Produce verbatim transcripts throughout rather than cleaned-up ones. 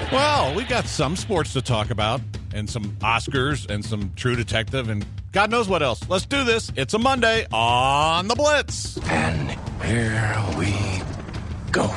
Well, we got some sports to talk about, and some Oscars, and some True Detective, and God knows what else. Let's do this. It's a Monday on the Blitz. And here we go.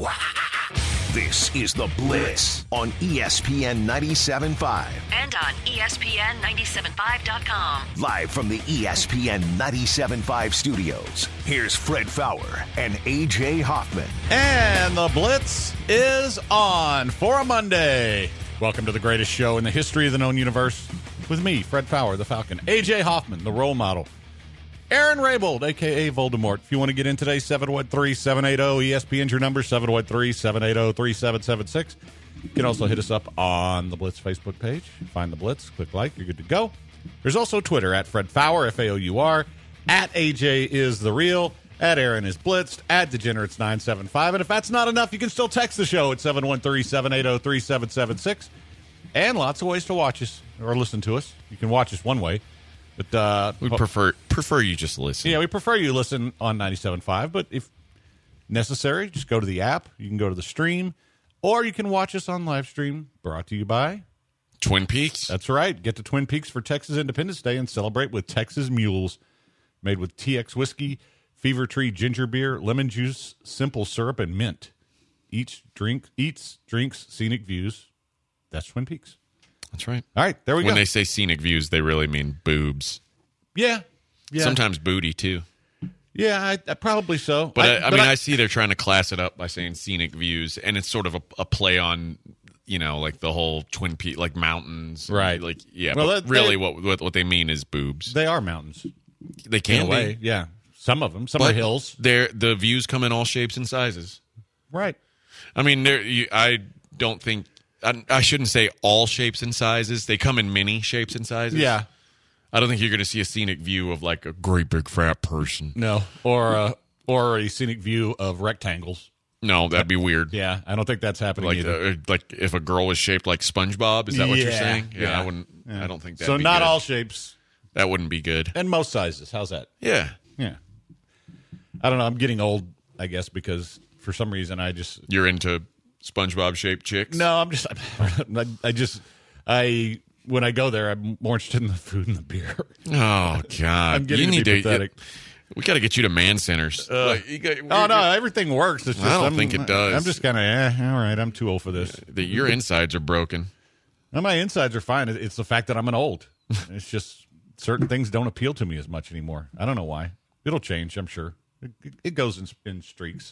This is the Blitz on E S P N ninety-seven point five. And on E S P N ninety-seven point five dot com. Live from the E S P N ninety-seven point five studios, here's Fred Faour and A J Hoffman. And the Blitz is on for a Monday. Welcome to the greatest show in the history of the known universe with me, Fred Faour, the Falcon, A J Hoffman, the role model, Aaron Raybold, a k a. Voldemort. If you want to get in today, seven one three, seven eight zero, E S P N's your number, seven one three, seven eight zero, three seven seven six. You can also hit us up on the Blitz Facebook page. Find the Blitz, click like, you're good to go. There's also Twitter, at Fred Faour, F A O U R, at A J is the real, at Aaron is Blitzed, at Degenerates nine seven five. And if that's not enough, you can still text the show at seven one three, seven eight zero, three seven seven six. And lots of ways to watch us or listen to us. You can watch us one way. But uh, we prefer prefer you just listen. Yeah, we prefer you listen on ninety-seven point five. But if necessary, just go to the app. You can go to the stream. Or you can watch us on live stream, brought to you by Twin Peaks. That's right. Get to Twin Peaks for Texas Independence Day and celebrate with Texas Mules. Made with T X whiskey, Fever Tree ginger beer, lemon juice, simple syrup, and mint. Each drink, eats, drinks, scenic views. That's Twin Peaks. That's right. All right, there we when go. When they say scenic views, they really mean boobs. Yeah. yeah. Sometimes booty, too. Yeah, I, I, probably so. But, I, I, I mean, I, I see they're trying to class it up by saying scenic views, and it's sort of a, a play on, you know, like the whole Twin Peaks, like mountains. Right. Like, yeah, well, but they, really what, what what they mean is boobs. They are mountains. They can in a way, be. yeah. Some of them. Some but are hills. They're, the views come in all shapes and sizes. Right. I mean, you, I don't think... I, I shouldn't say all shapes and sizes. They come in many shapes and sizes. Yeah. I don't think you're going to see a scenic view of like a great big fat person. No. Or a, or a scenic view of rectangles. No, that'd be weird. Yeah, I don't think that's happening like, either. Uh, like if a girl was shaped like SpongeBob, is that what yeah, you're saying? Yeah, yeah. I wouldn't. Yeah. I don't think that. So be not good. all shapes. That wouldn't be good. And most sizes. How's that? Yeah. Yeah. I don't know. I'm getting old, I guess, because for some reason I just... You're into SpongeBob shaped chicks? No, I'm just... I, I just... I... When I go there, I'm more interested in the food and the beer. Oh, God. I'm getting you need to be to, pathetic. You, we got to get you to man centers. Uh, like, you got, oh, no, everything works. It's just, I don't I'm, think it does. I'm just kind of, eh, all right, I'm too old for this. The, your insides are broken. No, my insides are fine. It's the fact that I'm an old. It's just certain things don't appeal to me as much anymore. I don't know why. It'll change, I'm sure. It, it goes in, in streaks.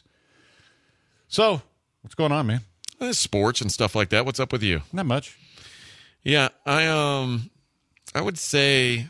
So, what's going on, man? Uh, sports and stuff like that. What's up with you? Not much. Yeah, I um, I would say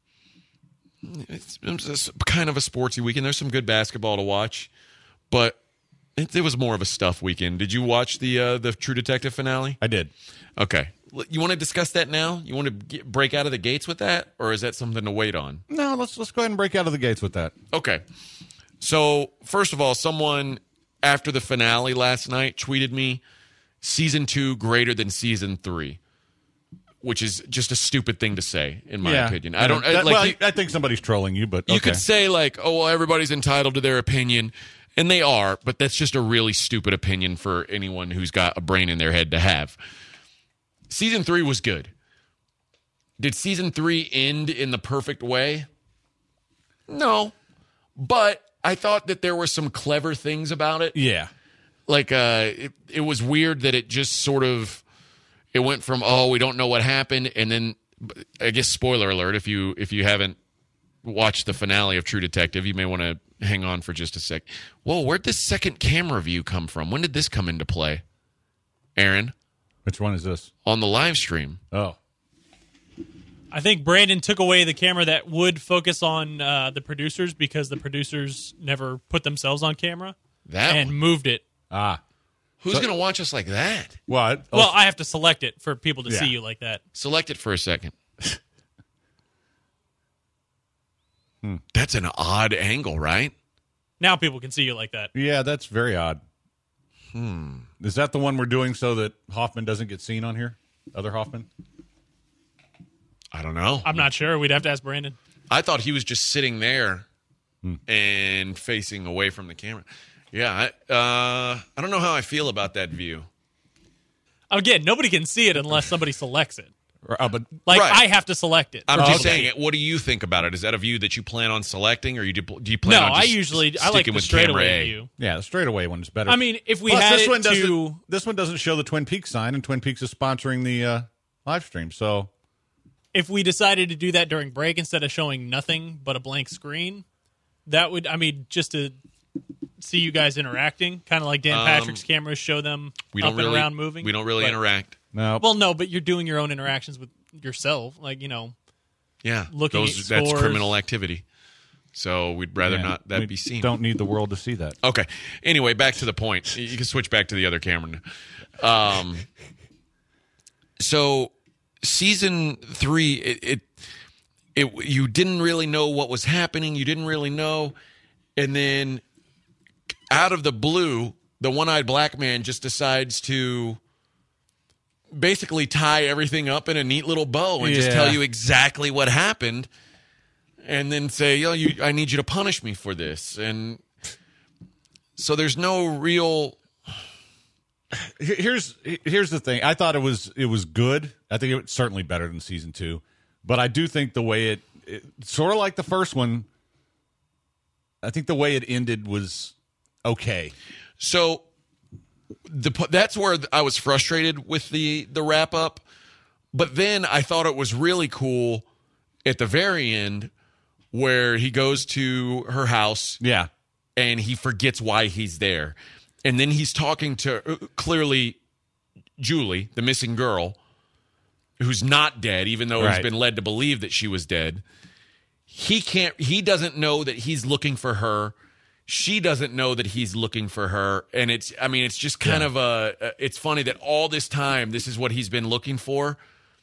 it's, it's kind of a sportsy weekend. There's some good basketball to watch, but it, it was more of a stuff weekend. Did you watch the uh, the True Detective finale? I did. Okay, you want to discuss that now? You want to get, break out of the gates with that, or is that something to wait on? No, let's let's go ahead and break out of the gates with that. Okay. So first of all, someone after the finale last night tweeted me, "Season two greater than season three." Which is just a stupid thing to say, in my yeah. opinion. I don't that, like. Well, you, I think somebody's trolling you, but okay. You could say like, "Oh, well, everybody's entitled to their opinion," and they are, but that's just a really stupid opinion for anyone who's got a brain in their head to have. Season three was good. Did season three end in the perfect way? No, but I thought that there were some clever things about it. Yeah, like uh, it, it was weird that it just sort of. It went from, oh, we don't know what happened, and then, I guess, spoiler alert, if you if you haven't watched the finale of True Detective, you may want to hang on for just a sec. Whoa, where'd this second camera view come from? When did this come into play? Aaron? Which one is this? On the live stream. Oh. I think Brandon took away the camera that would focus on uh, the producers because the producers never put themselves on camera. That And one. moved it. Ah. Who's So- going to watch us like that? What? Well, I have to select it for people to Yeah. see you like that. Select it for a second. hmm. That's an odd angle, right? Now people can see you like that. Yeah, that's very odd. Hmm. Is that the one we're doing so that Hoffman doesn't get seen on here? Other Hoffman? I don't know. I'm not sure. We'd have to ask Brandon. I thought he was just sitting there Hmm. and facing away from the camera. Yeah, I, uh, I don't know how I feel about that view. Again, nobody can see it unless somebody selects it. Uh, but Like, Right. I have to select it. I'm for just somebody. saying it. What do you think about it? Is that a view that you plan on selecting, or you do, do you plan No, on I just usually, I sticking like the with straightaway camera A? view. yeah, the straightaway one is better. I mean, if we Plus, had this it one doesn't. to... This one doesn't show the Twin Peaks sign, and Twin Peaks is sponsoring the uh, live stream. So If we decided to do that during break instead of showing nothing but a blank screen, that would, I mean, just to see you guys interacting, kind of like Dan Um, Patrick's cameras show them We up don't and really around moving. We don't really But- interact. no, Well, no, but you're doing your own interactions with yourself, like, you know. Yeah, Looking those, at that's scores. criminal activity. So we'd rather yeah, not that we be seen. Don't need the world to see that. Okay. Anyway, back to the point. You can switch back to the other camera now. Um, so season three, it, it, it, you didn't really know what was happening. You didn't really know, and then out of the blue, the one-eyed black man just decides to basically tie everything up in a neat little bow and just Yeah. tell you exactly what happened, and then say, "Yo, you, I need you to punish me for this." And so there's no real. Here- Here's here's the thing. I thought it was it was good. I think it was certainly better than season two, but I do think the way it, it sort of like the first one. I think the way it ended was okay. So the that's where I was frustrated with the the wrap up, but then I thought it was really cool at the very end where he goes to her house Yeah, and he forgets why he's there, and then he's talking to uh, clearly Julie, the missing girl, who's not dead, even though he's Right. been led to believe that she was dead. He can't. He doesn't know that he's looking for her. She doesn't know that he's looking for her, and it's. I mean, it's just kind Yeah. of a. It's funny that all this time, this is what he's been looking for,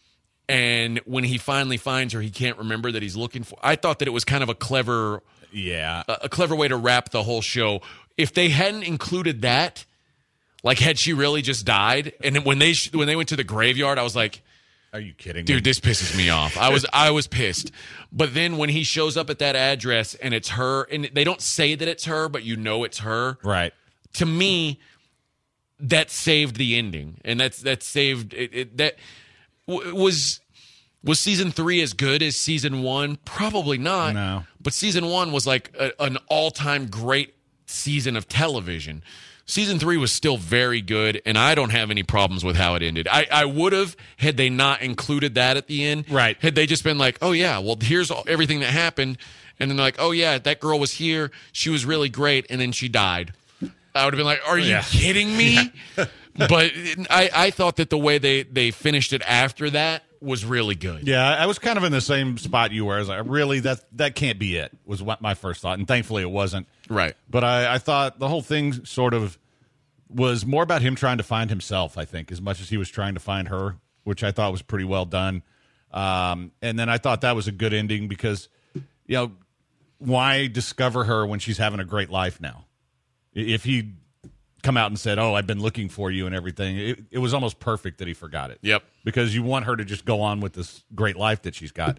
and when he finally finds her, he can't remember that he's looking for. I thought that it was kind of a clever, yeah. a clever way to wrap the whole show. If they hadn't included that, like had she really just died, and then when they when they went to the graveyard, I was like, Are you kidding me? dude, this pisses me off. I was I was pissed. But then when he shows up at that address and it's her, and they don't say that it's her, but you know it's her. Right. To me, that saved the ending, and that's that saved it. it that w- was was season three as good as season one? Probably not. No. But season one was like a, an all time great season of television. Season three was still very good, and I don't have any problems with how it ended. I, I would have had they not included that at the end. Right. Had they just been like, oh, yeah, well, here's all, everything that happened. And then they're like, oh, yeah, that girl was here. She was really great, and then she died. I would have been like, are you Yeah. kidding me? But I, I thought that the way they, they finished it after that was really good. Yeah, I was kind of in the same spot you were. I was like, really, that that can't be it, was what my first thought. And thankfully it wasn't. Right. But I, I thought the whole thing sort of was more about him trying to find himself, I think, as much as he was trying to find her, which I thought was pretty well done. Um, and then I thought that was a good ending because, you know, why discover her when she's having a great life now? If he come out and said, oh, I've been looking for you and everything, it, it was almost perfect that he forgot it. Yep. Because you want her to just go on with this great life that she's got.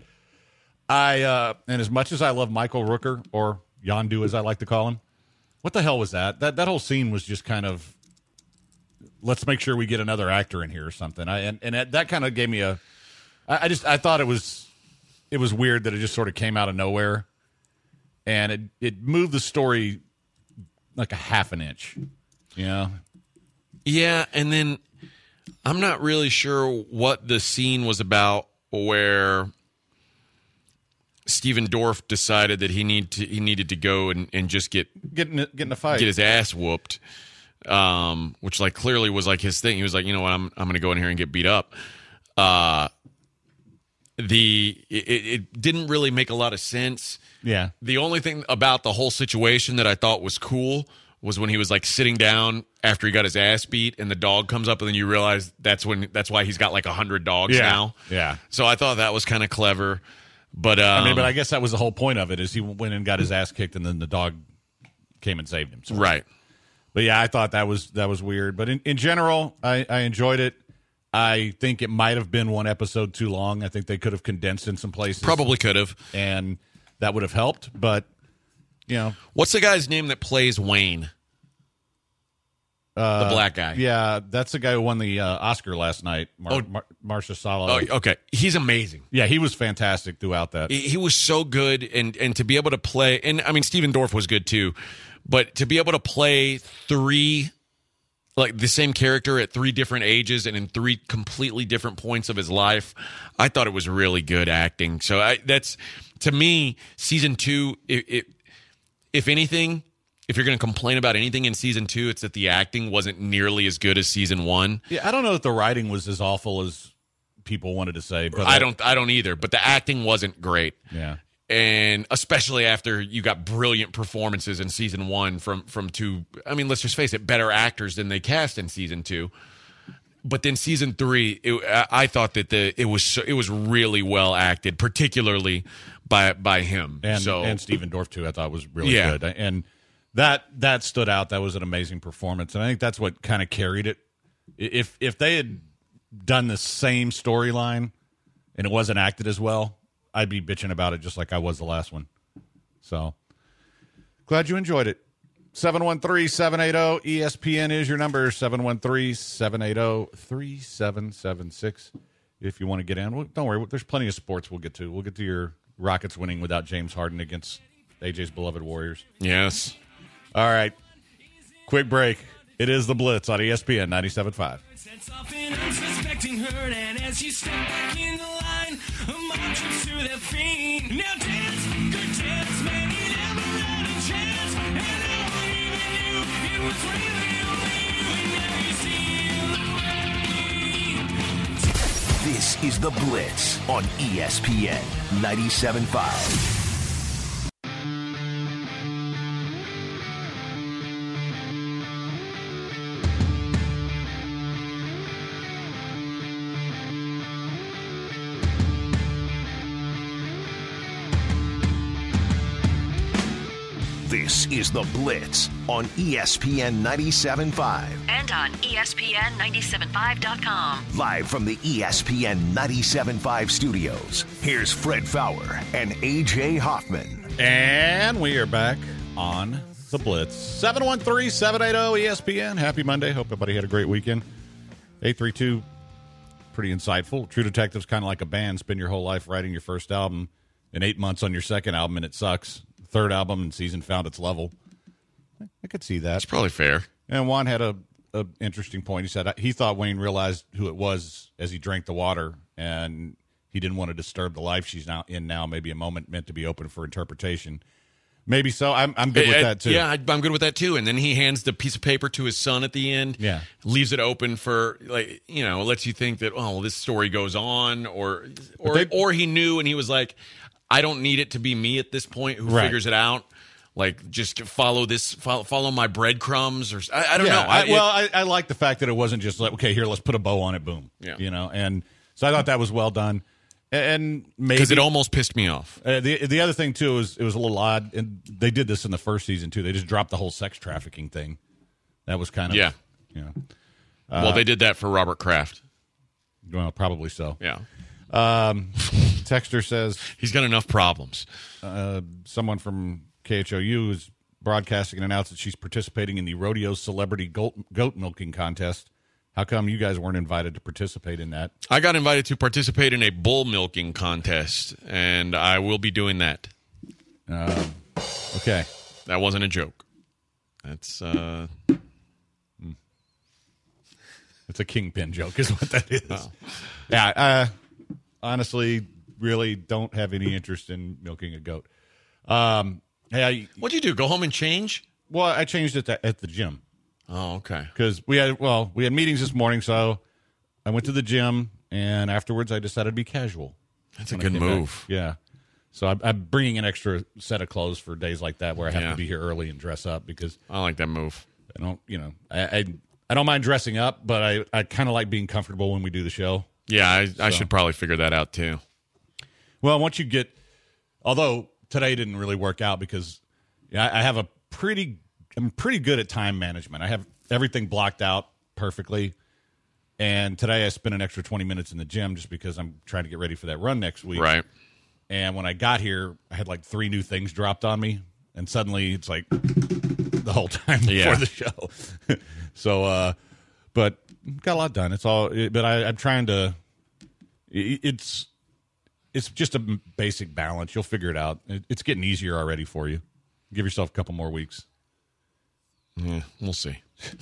I uh, and as much as I love Michael Rooker, or Yondu as I like to call him, what the hell was that? That that whole scene was just kind of, let's make sure we get another actor in here or something. I and, and that, that kind of gave me a, I, I just I thought it was it was weird that it just sort of came out of nowhere, and it it moved the story like a half an inch, you know. Yeah, and then I'm not really sure what the scene was about where Steven Dorff decided that he need to he needed to go and, and just get Getting getting a fight. get his ass whooped, um, which like clearly was like his thing. He was like, you know what, I'm I'm going to go in here and get beat up. Uh, the it, it didn't really make a lot of sense. Yeah. The only thing about the whole situation that I thought was cool was when he was like sitting down after he got his ass beat, and the dog comes up, and then you realize that's when that's why he's got like a hundred dogs Yeah. now. Yeah. So I thought that was kind of clever, but um, I mean, but I guess that was the whole point of it, is he went and got his ass kicked, and then the dog came and saved him. So. right. But yeah, I thought that was that was weird. But in, in general, I, I enjoyed it. I think it might have been one episode too long. I think they could have condensed in some places. Probably could have. And that would have helped. But, you know. What's the guy's name that plays Wayne? Uh, the black guy. Yeah, that's the guy who won the uh, Oscar last night. Mar- Oh. Mar- Marcia Salo. Oh, okay. He's amazing. Yeah, he was fantastic throughout that. He he was so good, and and to be able to play, and I mean Steven Dorff was good too, but to be able to play three, like the same character at three different ages and in three completely different points of his life, I thought it was really good acting. So I, that's to me, season two. It, it, if anything, if you're going to complain about anything in season two, it's that the acting wasn't nearly as good as season one. Yeah, I don't know if the writing was as awful as people wanted to say, but I don't, I don't either. But the acting wasn't great. Yeah. And especially after you got brilliant performances in season one from from two, I mean, let's just face it, better actors than they cast in season two. But then season three, it, I thought that the it was so, it was really well acted, particularly by by him and so, and Steven Dorff too. I thought was really Yeah. good, and that that stood out. That was an amazing performance, and I think that's what kind of carried it. If if they had done the same storyline and it wasn't acted as well, I'd be bitching about it just like I was the last one. So glad you enjoyed it. seven one three, seven eight zero, E S P N is your number, seven one three, seven eight zero, three seven seven six. If you want to get in, well, don't worry. There's plenty of sports we'll get to. We'll get to your Rockets winning without James Harden against A J's beloved Warriors. yes. All right. Quick break. It is the Blitz on E S P N ninety-seven point five. Sets off an unsuspecting hurt, and as you step back in the line, a mob trips to their feet. Now dance, good dance, man, you never had a chance, and no one even knew it was really only you, and now you see. This is The Blitz on E S P N ninety-seven point five. This is The Blitz on E S P N ninety-seven point five. And on E S P N ninety-seven point five dot com. Live from the E S P N ninety-seven point five studios, here's Fred Fowler and A J Hoffman. And we are back on the Blitz. seven one three, seven eight zero, E S P N. Happy Monday. Hope everybody had a great weekend. eight three two, pretty insightful. True Detective's kind of like a band. Spend your whole life writing your first album and eight months on your second album, and it sucks. Third album and season found its level. I could see that. That's probably fair. And Juan had a, a interesting point. He said he thought Wayne realized who it was as he drank the water, and he didn't want to disturb the life she's now in now. Maybe a moment meant to be open for interpretation. Maybe so. I'm I'm good with Uh, that too. Yeah, I- I'm good with that too. And then he hands the piece of paper to his son at the end. Yeah. leaves it open for, like, you know, lets you think that, oh, well, this story goes on, or or they- or he knew and he was like, I don't need it to be me at this point who Right. figures it out. Like, just follow this, follow, follow my breadcrumbs, or I, I don't Yeah, know. I, I- well, I, I like the fact that it wasn't just like, okay, here, let's put a bow on it, boom. Yeah. You know, and so I thought that was well done. And maybe because it almost pissed me off. uh, the the other thing too is it was a little odd, and they did this in the first season too. They just dropped the whole sex trafficking thing. That was kind of Yeah. you know, well, they did that for Robert Kraft. well, probably so. Yeah, Um, Texter says he's got enough problems. uh, someone from K H O U is broadcasting and announced that she's participating in the Rodeo Celebrity Goat, goat Milking Contest. How come you guys weren't invited to participate in that? I got invited to participate in a bull milking contest, and I will be doing that. Okay. That wasn't a joke. That's uh, It's a kingpin joke is what that is. Yeah, uh, honestly, really don't have any interest in milking a goat. Um, hey, I, what'd you do? Go home and change? well, I changed it at the gym Oh, okay. because we had well, we had meetings this morning, so I went to the gym, and afterwards I decided to be casual. That's a when I good came back. move. Yeah. So I'm, I'm bringing an extra set of clothes for days like that where I have Yeah. to be here early and dress up because I like that move. I don't, you know, I I, I don't mind dressing up, but I, I kind of like being comfortable when we do the show. Yeah, I, I should probably figure that out too. Well, once you get, although today didn't really work out because yeah, I I have a pretty, I'm pretty good at time management. I have everything blocked out perfectly. And today I spent an extra twenty minutes in the gym just because I'm trying to get ready for that run next week. Right. And when I got here, I had like three new things dropped on me. And suddenly it's like, the whole time Yeah. before the show. so, uh, but got a lot done. It's all, but I, I'm trying to. It's it's just a basic balance. You'll figure it out. It's getting easier already for you. Give yourself a couple more weeks. Yeah, we'll see.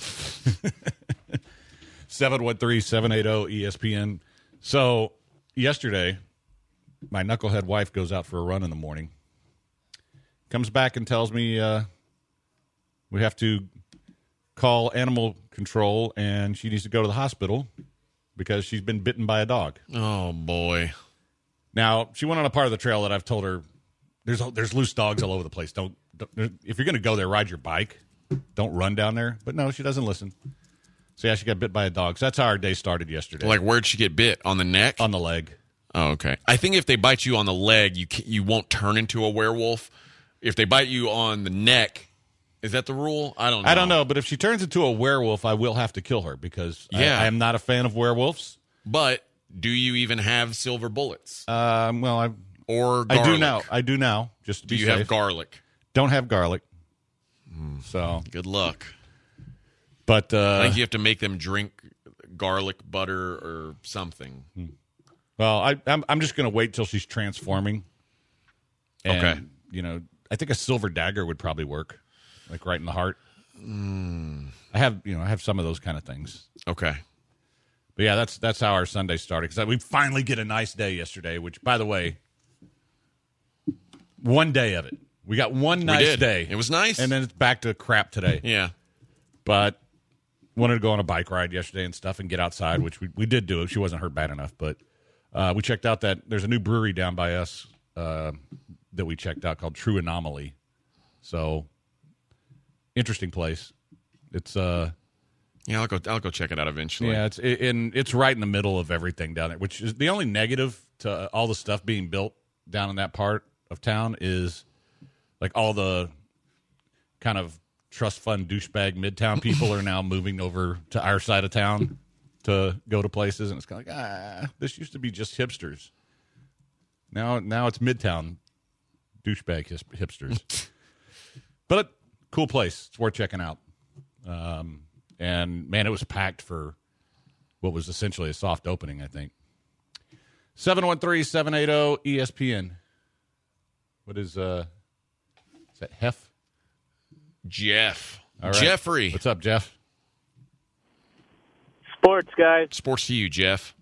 seven one three, seven eight zero, E S P N. So, yesterday, my knucklehead wife goes out for a run in the morning. Comes back and tells me uh, we have to call animal control and she needs to go to the hospital because she's been bitten by a dog. Oh, boy. Now, she went on a part of the trail that I've told her there's there's loose dogs all over the place. Don't, don't if you're going to go there, ride your bike. Don't run down there. But no, she doesn't listen. So, yeah, she got bit by a dog. So that's how our day started yesterday. Like, where'd she get bit? On the neck? On the leg. Oh, okay. I think if they bite you on the leg, you ca- you won't turn into a werewolf. If they bite you on the neck, is that the rule? I don't know. I don't know, but if she turns into a werewolf, I will have to kill her because Yeah. I, I am not a fan of werewolves. But do you even have silver bullets? Um, well, I or I garlic? do now. I do now, just to Do be you safe. have garlic? Don't have garlic. So, Good luck. but I uh, think you have to make them drink garlic butter or something. well, I, I'm I'm just going to wait till she's transforming. And, Okay. You know, I think a silver dagger would probably work, like right in the heart. Mm. I have you know I have some of those kind of things. Okay. But yeah, that's that's how our Sunday started because we finally get a nice day yesterday. Which, by the way, one day of it, we got one nice we did. day. It was nice. And then it's back to crap today. Yeah. But wanted to go on a bike ride yesterday and stuff and get outside, which we, we did do. She wasn't hurt bad enough, but uh, we checked out that there's a new brewery down by us uh, that we checked out called True Anomaly. So interesting place. It's uh Yeah, I'll go. I'll go check it out eventually. yeah, it's it, and it's right in the middle of everything down there, which is the only negative to all the stuff being built down in that part of town is like all the kind of trust fund douchebag midtown people are now moving over to our side of town to go to places, and it's kind of like ah, this used to be just hipsters. Now, now it's midtown douchebag his- hipsters. But cool place. It's worth checking out. Um, and man, it was packed for what was essentially a soft opening, I think. seven one three, seven eight zero, E S P N. What is, uh, is that Hef? Jeff. All right. Jeffrey. What's up, Jeff? Sports, guys. Sports to you, Jeff.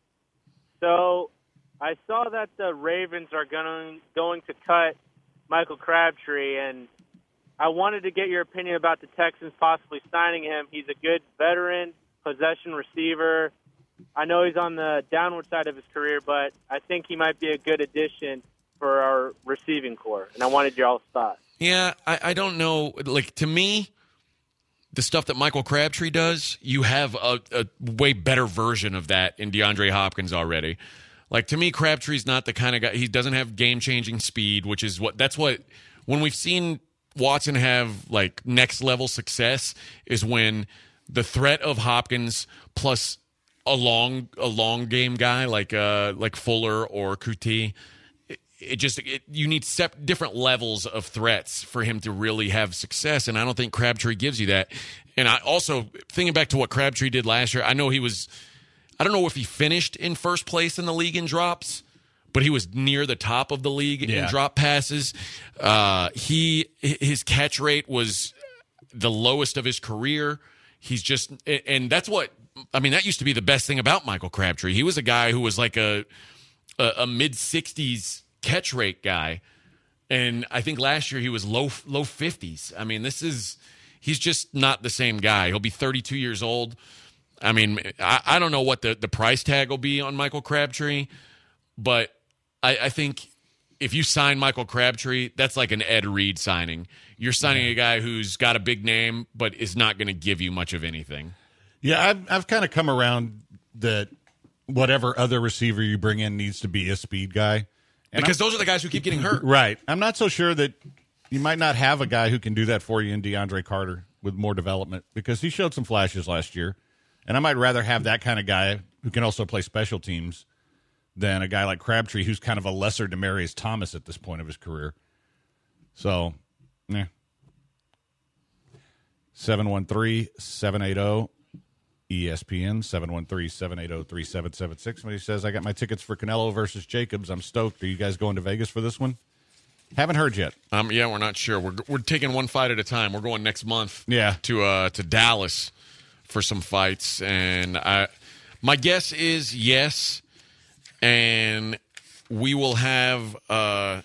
So I saw that the Ravens are going going to cut Michael Crabtree, and I wanted to get your opinion about the Texans possibly signing him. He's a good veteran, possession receiver. I know he's on the downward side of his career, but I think he might be a good addition for our receiving core, and I wanted your all's thoughts. Yeah, I, I don't know. Like, to me, the stuff that Michael Crabtree does, you have a, a way better version of that in DeAndre Hopkins already. Like, to me, Crabtree's not the kind of guy. He doesn't have game-changing speed, which is what that's what when we've seen Watson have like next level success is when the threat of Hopkins plus a long a long game guy like uh like Fuller or Kuti. It just it, you need sep- different levels of threats for him to really have success, and I don't think Crabtree gives you that. And I also thinking back to what Crabtree did last year. I know he was, I don't know if he finished in first place in the league in drops, but he was near the top of the league Yeah. in drop passes. Uh, he his catch rate was the lowest of his career. He's just, and that's what I mean. That used to be the best thing about Michael Crabtree. He was a guy who was like a a, a mid sixties catch rate guy, and I think last year he was low low fifties. I mean, this is he's just not the same guy. He'll be thirty-two years old. I mean, I, I don't know what the, the price tag will be on Michael Crabtree, but I, I think if you sign Michael Crabtree, that's like an Ed Reed signing. You're signing a guy who's got a big name, but is not going to give you much of anything. Yeah, I've, I've kind of come around that whatever other receiver you bring in needs to be a speed guy. And Because I'm- those are the guys who keep getting hurt. Right. I'm not so sure that you might not have a guy who can do that for you in DeAndre Carter with more development because he showed some flashes last year. And I might rather have that kind of guy who can also play special teams than a guy like Crabtree who's kind of a lesser Demaryius Thomas at this point of his career. So, yeah. seven one three, seven eight zero, E S P N, seven one three, seven eight zero, three seven seven six. Somebody says, I got my tickets for Canelo versus Jacobs. I'm stoked. Are you guys going to Vegas for this one? Haven't heard yet. Um, yeah, we're not sure. We're we're taking one fight at a time. We're going next month. Yeah. To uh to Dallas for some fights, and I, my guess is yes, and we will have uh,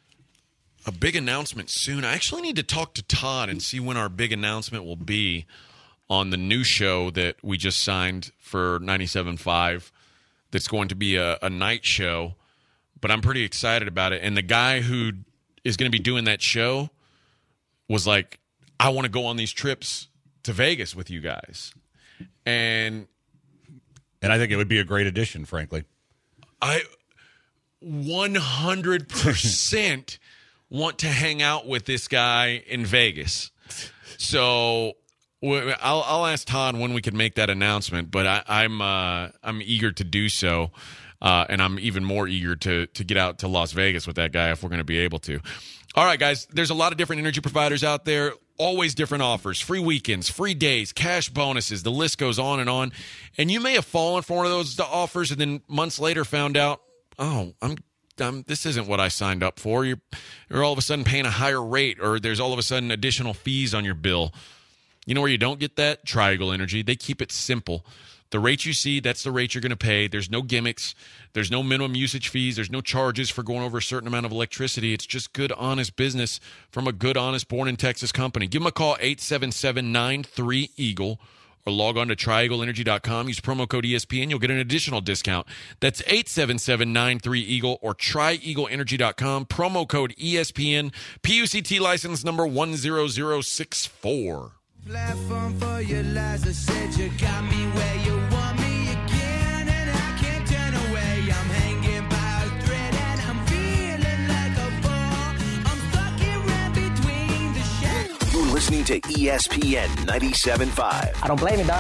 a big announcement soon. I actually need to talk to Todd and see when our big announcement will be on the new show that we just signed for ninety-seven point five. That's going to be a, a night show, but I'm pretty excited about it. And the guy who is going to be doing that show was like, I want to go on these trips to Vegas with you guys. And and I think it would be a great addition, frankly. I one hundred percent want to hang out with this guy in Vegas. So I'll, I'll ask Todd when we can make that announcement, but I, I'm uh, I'm eager to do so. Uh, and I'm even more eager to to get out to Las Vegas with that guy if we're going to be able to. All right, guys, there's a lot of different energy providers out there, always different offers, free weekends, free days, cash bonuses. The list goes on and on. And you may have fallen for one of those offers and then months later found out, oh, I'm, I'm this isn't what I signed up for. You're, you're all of a sudden paying a higher rate, or there's all of a sudden additional fees on your bill. You know where you don't get that? Triangle Energy. They keep it simple. The rate you see, that's the rate you're going to pay. There's no gimmicks. There's no minimum usage fees. There's no charges for going over a certain amount of electricity. It's just good, honest business from a good, honest, born-in-Texas company. Give them a call, eight seven seven, nine three, EAGLE, or log on to triangle energy dot com. Use promo code E S P N. You'll get an additional discount. That's eight seven seven, nine three, EAGLE or tri eagle energy dot com. Promo code E S P N. P U C T license number one zero zero six four. Platform for your lies. I said you got me where you want me again, and I can't turn away. I'm hanging by a thread, and I'm feeling like a ball. I'm stuck here right between the shadows. You're listening to E S P N ninety-seven point five. I don't blame you, Don.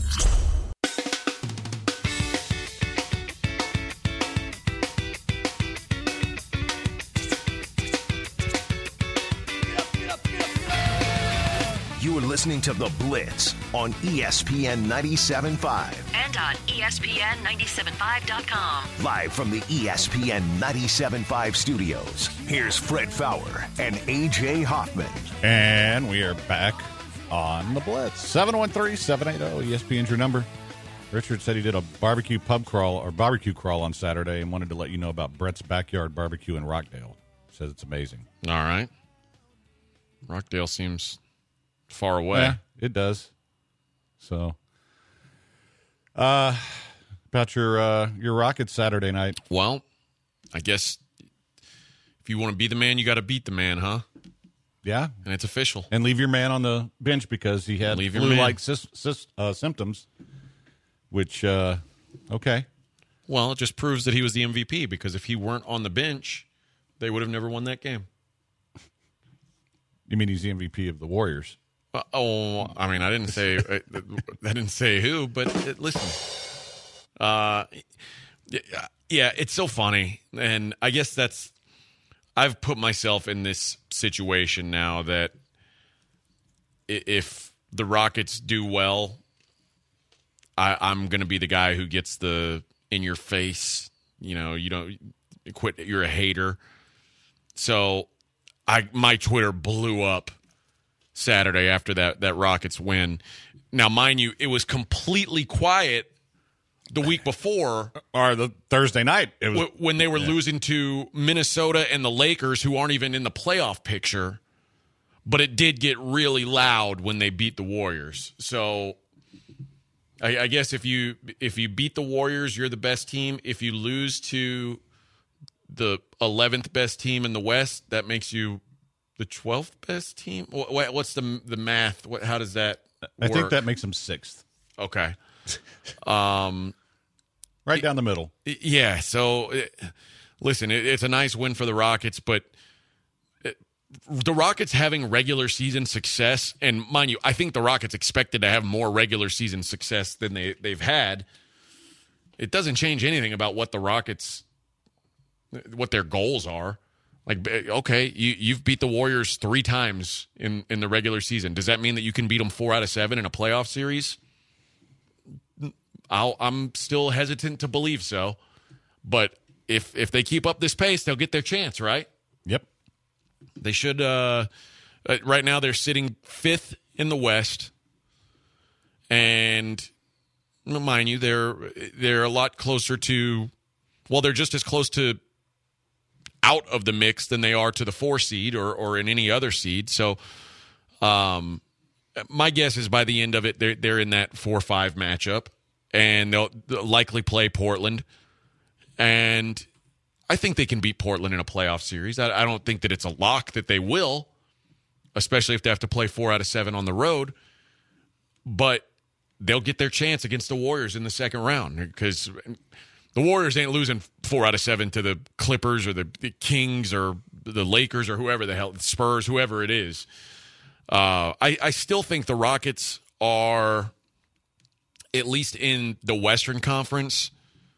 You are listening to The Blitz on E S P N ninety-seven point five. And on E S P N nine seven five dot com. Live from the E S P N ninety-seven point five studios, here's Fred Fowler and A J Hoffman. And we are back on The Blitz. seven one three, seven eight zero, E S P N's your number. Richard said he did a barbecue pub crawl or barbecue crawl on Saturday and wanted to let you know about Brett's Backyard Barbecue in Rockdale. Says it's amazing. All right. Rockdale seems far away. Yeah, it does. So, uh, about your uh, your Rockets Saturday night. Well, I guess if you want to be the man, you got to beat the man, huh? Yeah, and it's official. And leave your man on the bench because he had Leave your flu-like sys- sys- uh, symptoms. Which, uh, okay. Well, it just proves that he was the M V P because if he weren't on the bench, they would have never won that game. You mean he's the M V P of the Warriors? Uh, oh, I mean, I didn't say I, I didn't say who, but it, listen, uh, yeah, it's so funny, and I guess that's I've put myself in this situation now that if the Rockets do well, I, I'm going to be the guy who gets the in your face, you know, you don't quit. You're a hater, so I my Twitter blew up Saturday after that, that Rockets win. Now, mind you, it was completely quiet the week before. Or the Thursday night. It was, when they were yeah. losing to Minnesota and the Lakers, who aren't even in the playoff picture. But it did get really loud when they beat the Warriors. So I, I guess if you if you beat the Warriors, you're the best team. If you lose to the eleventh best team in the West, that makes you the twelfth best team? What's the the math? What, how does that work? I think that makes them sixth. Okay. Um, right down the middle. Yeah. So, it, listen, it, it's a nice win for the Rockets, but it, the Rockets having regular season success, and mind you, I think the Rockets expected to have more regular season success than they, they've had. It doesn't change anything about what the Rockets, what their goals are. Like, okay, you, you've beat the Warriors three times in, in the regular season. Does that mean that you can beat them four out of seven in a playoff series? I'll, I'm still hesitant to believe so. But if if they keep up this pace, they'll get their chance, right? Yep. They should. Uh, right now, they're sitting fifth in the West. And mind you, they're they're a lot closer to, well, they're just as close to out of the mix than they are to the four seed or or in any other seed. So, um, my guess is by the end of it, they're they're in that four five matchup, and they'll, they'll likely play Portland. And I think they can beat Portland in a playoff series. I, I don't think that it's a lock that they will, especially if they have to play four out of seven on the road. But they'll get their chance against the Warriors in the second round because the Warriors ain't losing four out of seven to the Clippers or the, the Kings or the Lakers or whoever the hell, Spurs, whoever it is. Uh, I, I still think the Rockets are, at least in the Western Conference,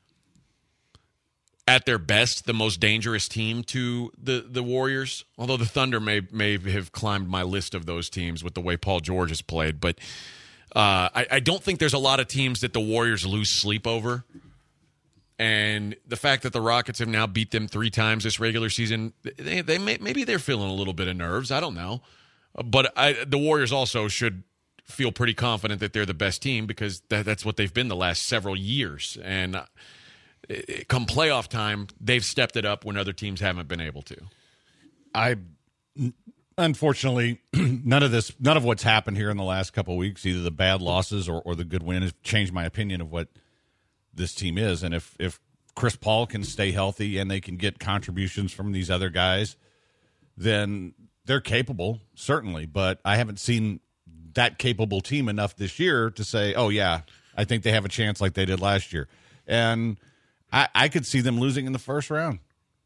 at their best, the most dangerous team to the, the Warriors. Although the Thunder may may have climbed my list of those teams with the way Paul George has played. But uh, I, I don't think there's a lot of teams that the Warriors lose sleep over. And the fact that the Rockets have now beat them three times this regular season, they, they may, maybe they're feeling a little bit of nerves. I don't know. But I, the Warriors also should feel pretty confident that they're the best team because that, that's what they've been the last several years. And uh, come playoff time, they've stepped it up when other teams haven't been able to. I unfortunately none of this, none of what's happened here in the last couple of weeks, either the bad losses or, or the good win, has changed my opinion of what this team is. And if if Chris Paul can stay healthy and they can get contributions from these other guys, then they're capable, certainly. But I haven't seen that capable team enough this year to say, oh yeah, I think they have a chance like they did last year. And I, I could see them losing in the first round.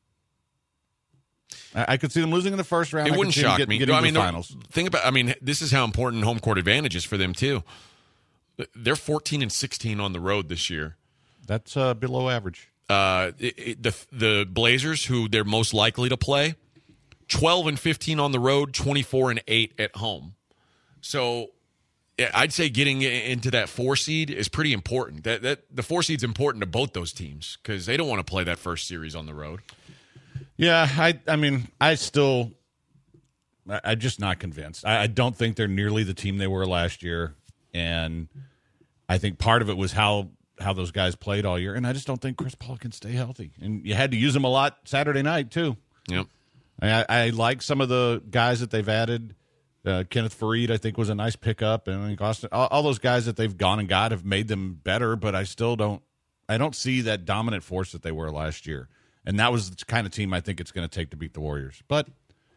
I, I could see them losing in the first round. It I wouldn't could see them shock get, me. getting I to mean, the finals. Think about. I mean, this is how important home court advantage is for them too. They're fourteen and sixteen on the road this year. That's uh, below average. Uh, it, it, the the Blazers, who they're most likely to play, twelve and fifteen on the road, twenty-four and eight at home. So I'd say getting into that four seed is pretty important. That that the four seed's important to both those teams because they don't want to play that first series on the road. Yeah, I I mean, I still, I, I'm just not convinced. I, I don't think they're nearly the team they were last year, and I think part of it was how how those guys played all year, and I just don't think Chris Paul can stay healthy. And you had to use him a lot Saturday night too. Yep. I, I like some of the guys that they've added. Uh, Kenneth Faried, I think, was a nice pickup, and I think Austin, all, all those guys that they've gone and got have made them better. But I still don't, I don't see that dominant force that they were last year, and that was the kind of team I think it's going to take to beat the Warriors. But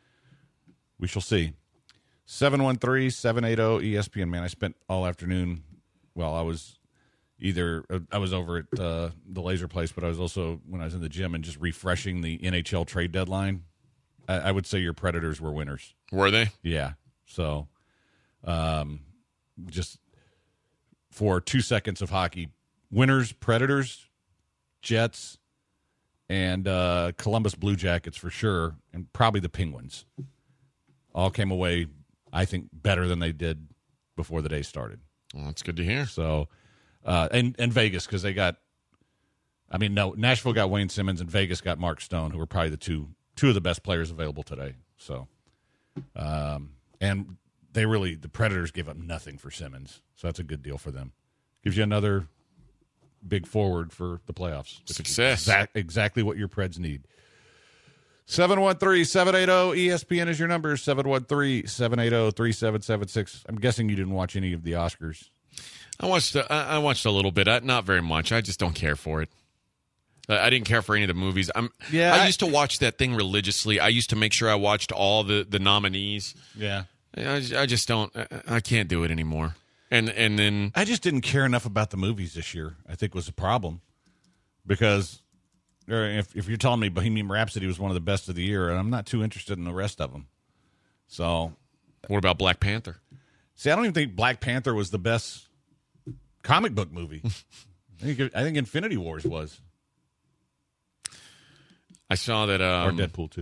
we shall see. seven one three, seven eight zero, E S P N. Man, I spent all afternoon. Well, I was either I was over at uh, the laser place, but I was also when I was in the gym and just refreshing the N H L trade deadline. I, I would say your Predators were winners. Were they? Yeah. So, um, just for two seconds of hockey, winners, Predators, Jets, and uh, Columbus Blue Jackets for sure, and probably the Penguins all came away, I think, better than they did before the day started. Well, that's good to hear. So, uh, and and Vegas because they got, I mean, no, Nashville got Wayne Simmons and Vegas got Mark Stone, who were probably the two two of the best players available today. So, um. And they really, the Predators gave up nothing for Simmons. So that's a good deal for them. Gives you another big forward for the playoffs. Success. Exact, exactly what your Preds need. seven one three, seven eight zero, E S P N is your number. seven one three, seven eight zero, three seven seven six. I'm guessing you didn't watch any of the Oscars. I watched a, I watched a little bit. I, not very much. I just don't care for it. I didn't care for any of the movies. I'm, Yeah, I, I- used to watch that thing religiously. I used to make sure I watched all the, the nominees. Yeah. I, I just don't. I, I can't do it anymore. And and then I just didn't care enough about the movies this year, I think was a problem. Because or if, if you're telling me Bohemian Rhapsody was one of the best of the year, and I'm not too interested in the rest of them. So, what about Black Panther? see, I don't even think Black Panther was the best comic book movie. I think I think Infinity Wars was. I saw that. Um, or Deadpool two.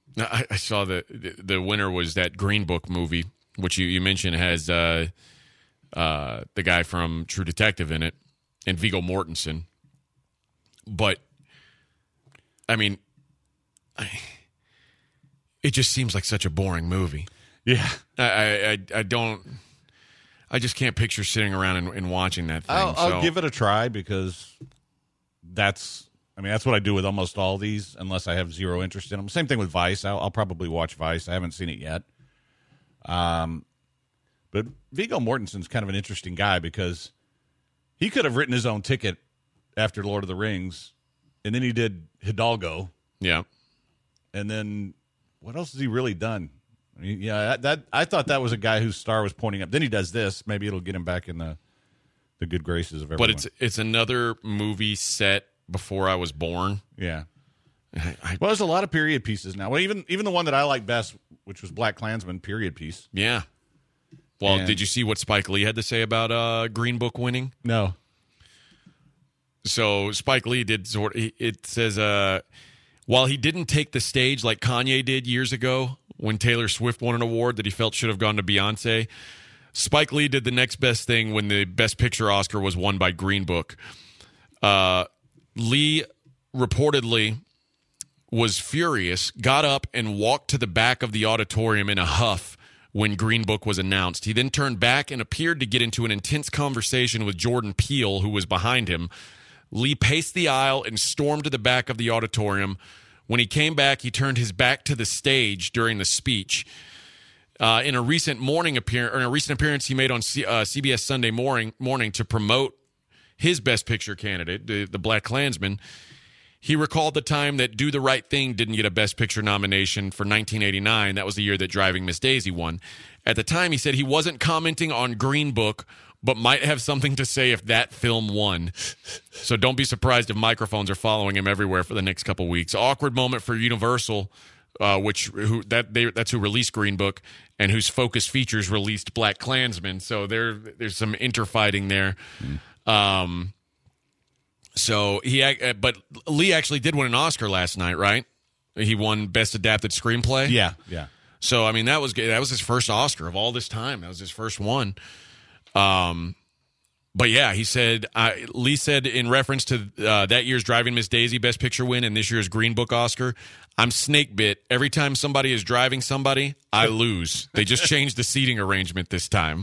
I, I saw the, the the winner was that Green Book movie, which you, you mentioned has uh, uh, the guy from True Detective in it and Viggo Mortensen. But, I mean, I, it just seems like such a boring movie. Yeah. I, I, I don't, I just can't picture sitting around and, and watching that thing. I'll, so. I'll give it a try because that's, I mean, that's what I do with almost all these, unless I have zero interest in them. Same thing with Vice. I'll, I'll probably watch Vice. I haven't seen it yet. Um, but Viggo Mortensen's kind of an interesting guy because he could have written his own ticket after Lord of the Rings, and then he did Hidalgo. Yeah. And then what else has he really done? I mean, yeah, that, that I thought that was a guy whose star was pointing up. Then he does this. Maybe it'll get him back in the the good graces of everyone. But it's it's another movie set before I was born. Yeah. I, I, Well, there's a lot of period pieces now. Well, even even the one that I like best, which was Black Klansman, period piece. yeah. Well, And- did you see what Spike Lee had to say about uh, Green Book winning? No. So Spike Lee did sort. It says, uh, while he didn't take the stage like Kanye did years ago when Taylor Swift won an award that he felt should have gone to Beyonce, Spike Lee did the next best thing when the Best Picture Oscar was won by Green Book. Uh, Lee reportedly was furious, got up and walked to the back of the auditorium in a huff when Green Book was announced. He then turned back and appeared to get into an intense conversation with Jordan Peele, who was behind him. Lee paced the aisle and stormed to the back of the auditorium. When he came back, he turned his back to the stage during the speech. Uh, in a recent morning appear- or in a recent appearance he made on C- uh, C B S Sunday morning morning to promote his Best Picture candidate, the, the Black Klansman, he recalled the time that Do the Right Thing didn't get a Best Picture nomination for nineteen eighty-nine. That was the year that Driving Miss Daisy won. At the time, he said he wasn't commenting on Green Book, but might have something to say if that film won. So don't be surprised if microphones are following him everywhere for the next couple weeks. Awkward moment for Universal, uh, which who that they that's who released Green Book and whose Focus Features released Black Klansman. So there there's some interfighting there. Mm. Um, so he uh, but Lee actually did win an Oscar last night, right? He won Best Adapted Screenplay. Yeah, yeah. So I mean that was that was his first Oscar of all this time. That was his first one. Um, but yeah, he said, uh, Lee said in reference to uh, that year's Driving Miss Daisy Best Picture win and this year's Green Book Oscar, I'm snake bit. Every time somebody is driving somebody, I lose. They just changed the seating arrangement this time.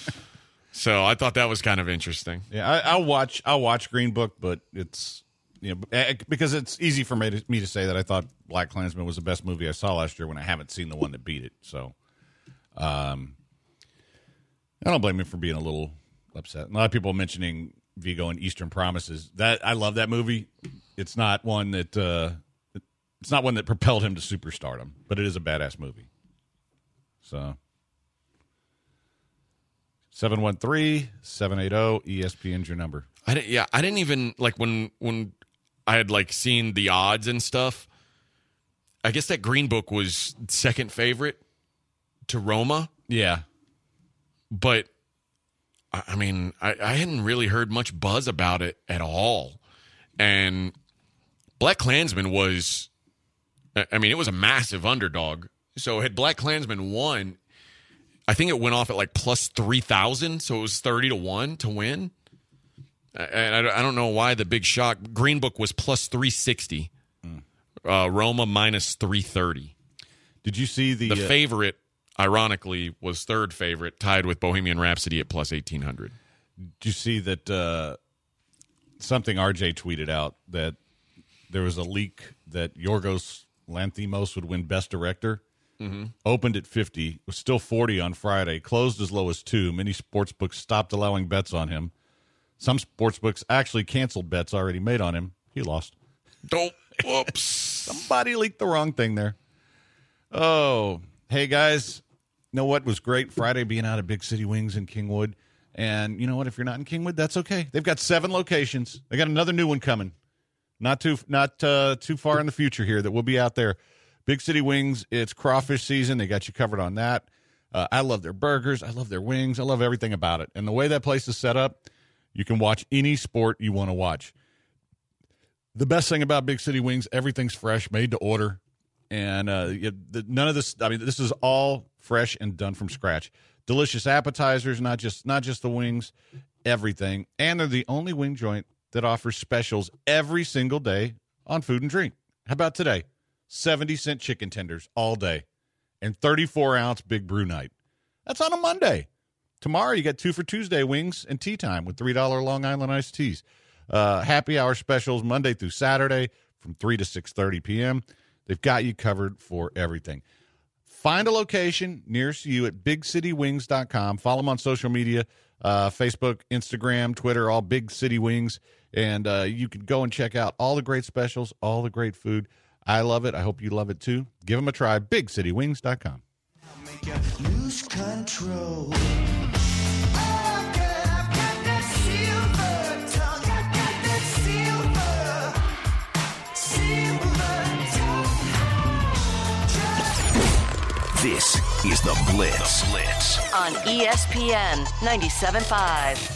So I thought that was kind of interesting. Yeah, I, I'll watch. I'll watch Green Book, but it's you know because it's easy for me to, me to say that I thought Black Klansman was the best movie I saw last year when I haven't seen the one that beat it. So, um. I don't blame him for being a little upset. A lot of people mentioning Viggo and Eastern Promises. That I love that movie. It's not one that uh, it's not one that propelled him to superstardom, but it is a badass movie. So seven one three, seven eight zero E S P N's your number. I didn't, yeah, I didn't even like when when I had like seen the odds and stuff. I guess that Green Book was second favorite to Roma. Yeah. But, I mean, I, I hadn't really heard much buzz about it at all. And Black Klansman was, I mean, it was a massive underdog. So had Black Klansman won, I think it went off at like plus three thousand. So it was thirty to one to win. And I, I don't know why the big shock. Green Book was plus three sixty. Mm. Uh, Roma minus three thirty. Did you see the... The uh, favorite... ironically, was third favorite, tied with Bohemian Rhapsody at plus eighteen hundred. Did you see that uh, something R J tweeted out that there was a leak that Yorgos Lanthimos would win Best Director? Mm-hmm. Opened at fifty, was still forty on Friday, closed as low as two. Many sportsbooks stopped allowing bets on him. Some sportsbooks actually canceled bets already made on him. He lost. Oh, whoops. Somebody leaked the wrong thing there. Oh, hey, guys. You know what was great? Friday being out of Big City Wings in Kingwood. And you know what? If you're not in Kingwood, that's okay. They've got seven locations. They got another new one coming. Not too not uh, too far in the future here that we'll be out there. Big City Wings, it's crawfish season. They got you covered on that. Uh, I love their burgers. I love their wings. I love everything about it. And the way that place is set up, you can watch any sport you want to watch. The best thing about Big City Wings, everything's fresh, made to order. And uh, you, the, none of this, I mean, this is all fresh and done from scratch. Delicious appetizers, not just not just the wings, everything. And they're the only wing joint that offers specials every single day on food and drink. How about today? seventy cent chicken tenders all day and thirty-four ounce Big Brew Night. That's on a Monday. Tomorrow you get two for Tuesday wings and tea time with three dollar Long Island iced teas. Uh, happy hour specials Monday through Saturday from three to six thirty p.m. They've got you covered for everything. Find a location nearest you at big city wings dot com. Follow them on social media, uh, Facebook, Instagram, Twitter, all Big City Wings. And uh, you can go and check out all the great specials, all the great food. I love it. I hope you love it too. Give them a try, big city wings dot com. Make you lose control. This is The Blitz. The Blitz. On E S P N ninety-seven point five.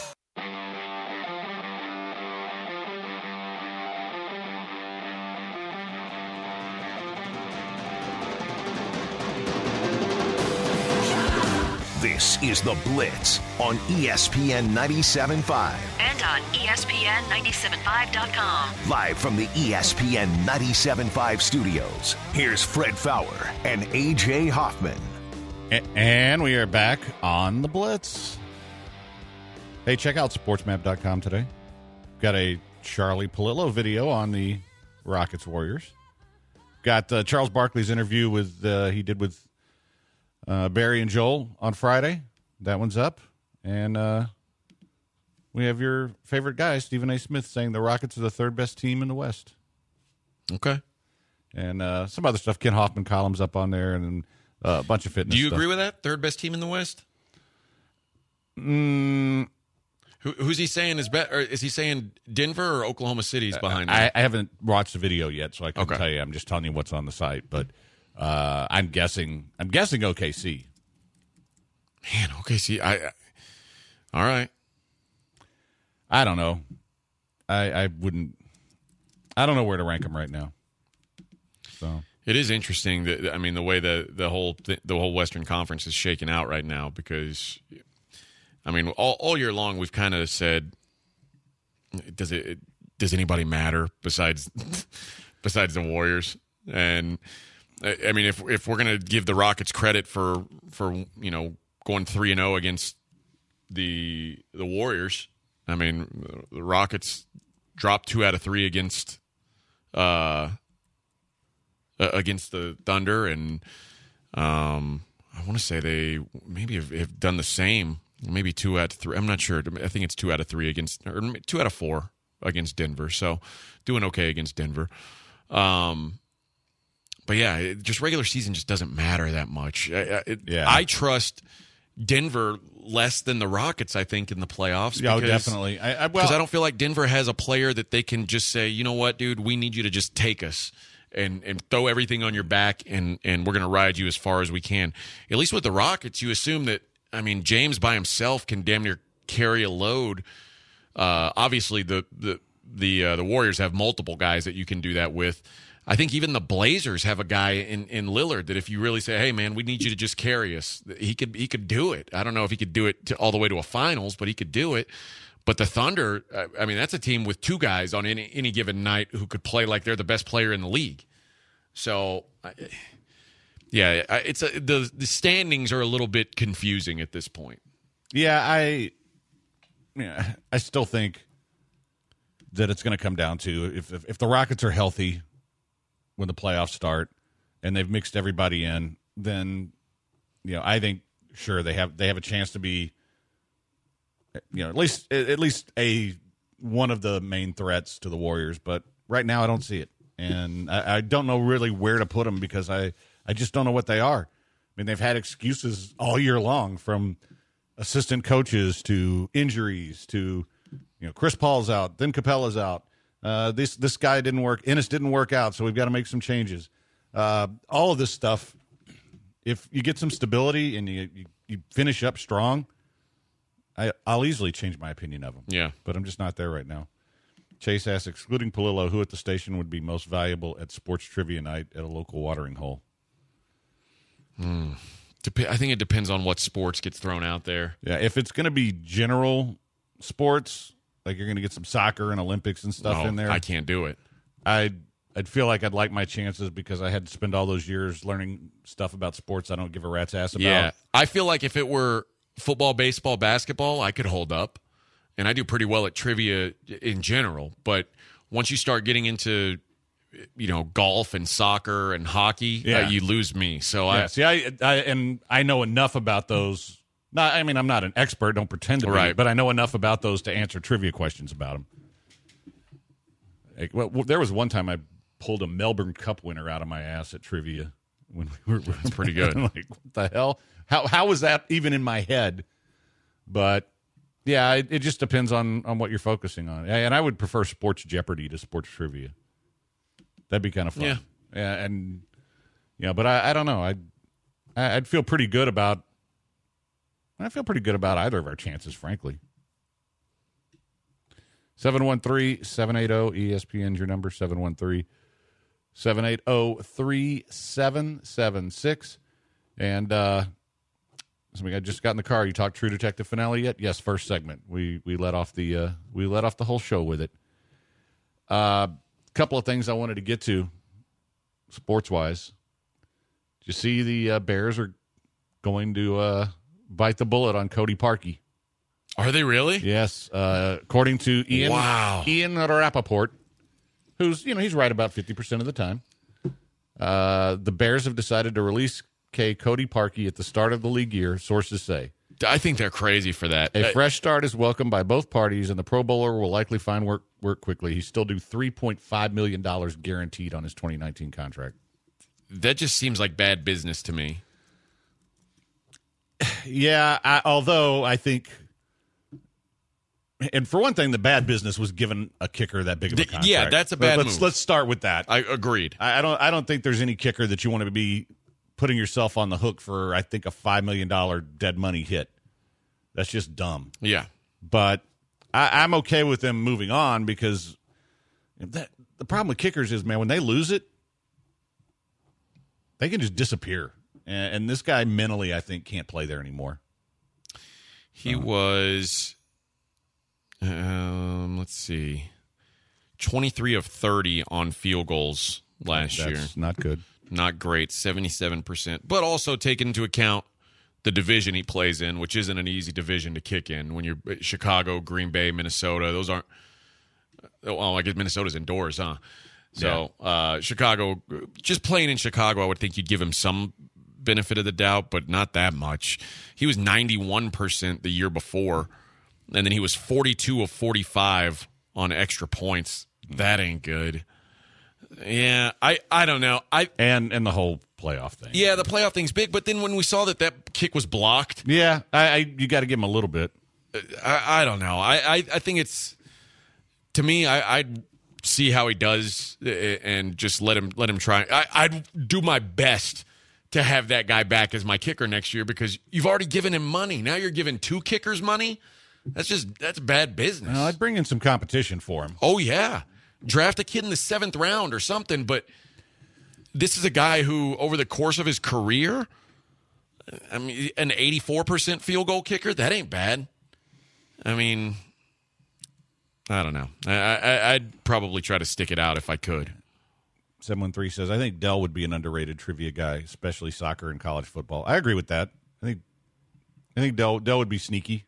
This is The Blitz on E S P N ninety-seven point five. And on E S P N ninety-seven point five dot com. Live from the E S P N ninety-seven point five studios, here's Fred Fowler and A J Hoffman. A- And we are back on The Blitz. Hey, check out sports map dot com today. Got a Charlie Palillo video on the Rockets Warriors. Got uh, Charles Barkley's interview with uh, he did with uh, Barry and Joel on Friday. That one's up. And uh, we have your favorite guy, Stephen A. Smith, saying the Rockets are the third best team in the West. Okay. And uh, some other stuff. Ken Hoffman columns up on there, and then uh, a bunch of fitness Do you stuff. agree with that? Third best team in the West? Mm, Who, who's he saying is better? Is he saying Denver or Oklahoma City's behind I, them? I haven't watched the video yet, so I can't Okay. tell you. I'm just telling you what's on the site. But uh, I'm guessing. I'm guessing O K C. Man, okay, see, I, I all right. I don't know. I, I wouldn't. I don't know where to rank them right now. So It is interesting that I mean the way the the whole th- the whole Western Conference is shaking out right now because I mean all all year long we've kind of said does it does anybody matter besides besides the Warriors and I, I mean if if we're gonna give the Rockets credit for for you know going three and zero against the the Warriors, I mean the Rockets dropped two out of three against. Uh, Uh, against the Thunder, and um, I want to say they maybe have, have done the same. Maybe two out of three. I'm not sure. I think it's two out of three against, or two out of four against Denver. So doing okay against Denver. Um, but yeah, it, just regular season just doesn't matter that much. I, it, Yeah. I trust Denver less than the Rockets. I think in the playoffs. yeah, because, definitely. I, I, Because well, I don't feel like Denver has a player that they can just say, you know what, dude, we need you to just take us. And, and throw everything on your back, and, and we're going to ride you as far as we can. At least with the Rockets, you assume that, I mean, James by himself can damn near carry a load. Uh, obviously, the the the uh, the Warriors have multiple guys that you can do that with. I think even the Blazers have a guy in, in Lillard that if you really say, hey, man, we need you to just carry us, he could he could do it. I don't know if he could do it to, all the way to a finals, but he could do it. But the Thunder, I mean, that's a team with two guys on any any given night who could play like they're the best player in the league. So, yeah, it's a, the the standings are a little bit confusing at this point. yeah, I, yeah, I still think that it's going to come down to if, if if the Rockets are healthy when the playoffs start and they've mixed everybody in, then you know I think sure they have they have a chance to be. You know, at least at least a one of the main threats to the Warriors, but right now I don't see it, and I, I don't know really where to put them because I, I just don't know what they are. I mean, they've had excuses all year long, from assistant coaches to injuries to you know Chris Paul's out, then Capella's out. Uh, this this guy didn't work, Ennis didn't work out, so we've got to make some changes. Uh, all of this stuff. If you get some stability and you you, you finish up strong. I, I'll easily change my opinion of them. Yeah. But I'm just not there right now. Chase asks, excluding Palillo, who at the station would be most valuable at sports trivia night at a local watering hole? Hmm. Dep- I think it depends on what sports gets thrown out there. Yeah, if it's going to be general sports, like you're going to get some soccer and Olympics and stuff No, in there, I can't do it. I'd, I'd feel like I'd like my chances because I had to spend all those years learning stuff about sports I don't give a rat's ass about. Yeah, I feel like if it were football, baseball, basketball, I could hold up. And I do pretty well at trivia in general. But once you start getting into, you know, golf and soccer and hockey, Yeah. uh, you lose me. So Yeah, I, see, I, I and I know enough about those. Not, I mean, I'm not an expert. Don't pretend to be. Right. But I know enough about those to answer trivia questions about them. Like, well, well, there was one time I pulled a Melbourne Cup winner out of my ass at trivia. When we were, That's pretty good. Like, what the hell? How how was that even in my head? But yeah, it, it just depends on on what you're focusing on. And I would prefer Sports Jeopardy to sports trivia. That'd be kind of fun. Yeah. Yeah, and yeah, but I, I don't know. I'd I'd feel pretty good about. I feel pretty good about either of our chances, frankly. seven one three, seven eight zero, E S P N's your number, seven one three, seven eight zero, three seven seven six. And uh, something I just got in the car. You talked True Detective finale yet? Yes, first segment. We we let off the uh, we let off the whole show with it. A uh, couple of things I wanted to get to, sports wise. Did you see the uh, Bears are going to uh, bite the bullet on Cody Parkey? are they really? Yes, uh, according to Ian Wow. Ian Rappaport, who's you know he's right about fifty percent of the time. Uh, the Bears have decided to release K. Cody Parkey at the start of the league year. Sources say I think they're crazy for that. a Uh, fresh start is welcome by both parties, and the Pro Bowler will likely find work work quickly. He's still due three point five million dollars guaranteed on his twenty nineteen contract. that just seems like bad business to me. Yeah, I, although I think, and for one thing, the bad business was giving a kicker that big of a Th- contract. yeah, that's a Let- bad let's, move. Let's start with that. I agreed. I, I don't. I don't think there's any kicker that you want to be putting yourself on the hook for. I think a five million dollar dead money hit. That's just dumb. Yeah. But I, I'm okay with them moving on because that the problem with kickers is, man, when they lose it, they can just disappear. And, and this guy mentally, I think, can't play there anymore. He was, um, let's see, twenty-three of thirty on field goals last That's year. not good. Not great, seventy-seven percent. But also take into account the division he plays in, which isn't an easy division to kick in. When you're Chicago, Green Bay, Minnesota, those aren't, well, I guess Minnesota's indoors, huh? So uh, Chicago, just playing in Chicago, I would think you'd give him some benefit of the doubt, but not that much. He was ninety-one percent the year before, and then he was forty-two of forty-five on extra points. That ain't good. Yeah, I, I don't know. I And and the whole playoff thing. Yeah, the playoff thing's big, but then when we saw that that kick was blocked, Yeah, I, I you got to give him a little bit. I, I don't know. I, I, I think it's, to me, I, I'd see how he does and just let him let him try. I, I'd do my best to have that guy back as my kicker next year because you've already given him money. Now you're giving two kickers money. That's just that's bad business. Well, I'd bring in some competition for him. Oh yeah, draft a kid in the seventh round or something. But this is a guy who, over the course of his career, I mean, an eighty-four percent field goal kicker. That ain't bad. I mean, I don't know. I, I, I'd probably try to stick it out if I could. seven one three says, I think Dell would be an underrated trivia guy, especially soccer and college football. I agree with that. I think I think Dell Dell would be sneaky.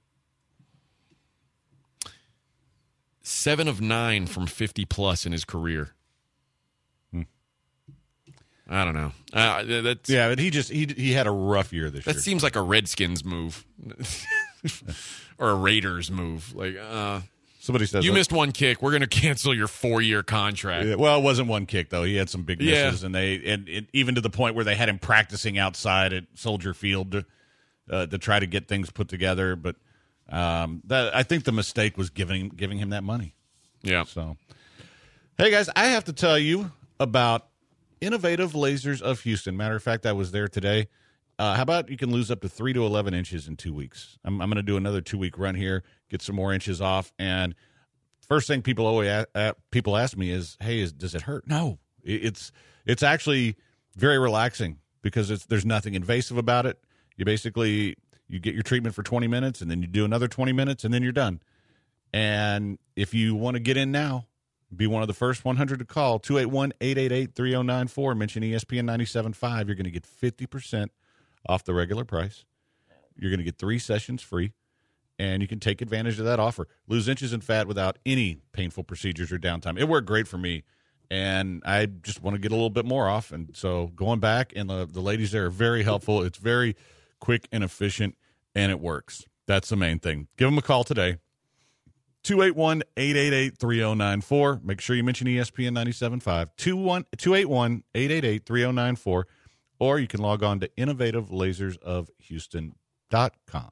Seven of nine from fifty plus in his career. Hmm. I don't know. Uh, that's, Yeah, but he just he he had a rough year this that year. seems like a Redskins move or a Raiders move. Like, uh, Somebody says you uh, missed one kick. We're going to cancel your four-year contract. Yeah, well, it wasn't one kick though. He had some big Yeah. misses, and they and it, even to the point where they had him practicing outside at Soldier Field to uh, to try to get things put together. But um, that I think the mistake was giving giving him that money. Yeah. So, hey guys, I have to tell you about Innovative Lasers of Houston. Matter of fact, I was there today. Uh, how about you can lose up to three to eleven inches in two weeks? I'm, I'm going to do another two week run here, get some more inches off, and first thing people always a- a- people ask me is, "Hey, is, does it hurt?" No, It- it's it's actually very relaxing because it's there's nothing invasive about it. You basically you get your treatment for twenty minutes, and then you do another twenty minutes, and then you're done. And if you want to get in now, be one of the first one hundred to call, two eight one, eight eight eight, three oh nine four. Mention E S P N ninety-seven point five. You're going to get fifty percent off the regular price. You're going to get three sessions free, and you can take advantage of that offer. Lose inches and fat without any painful procedures or downtime. It worked great for me, and I just want to get a little bit more off. And so going back, and the, the ladies there are very helpful. It's very quick and efficient, and it works. That's the main thing. Give them a call today. two eight one, eight eight eight, three oh nine four. Make sure you mention E S P N ninety-seven point five. two eight one, eight eight eight, three oh nine four. Or you can log on to innovative lasers of houston dot com.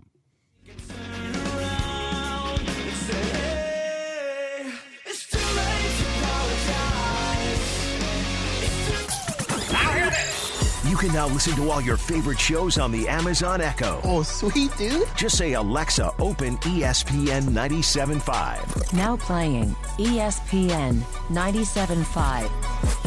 You can now listen to all your favorite shows on the Amazon Echo. Oh, sweet, dude. Just say, Alexa, open E S P N ninety-seven point five. Now playing E S P N ninety-seven point five.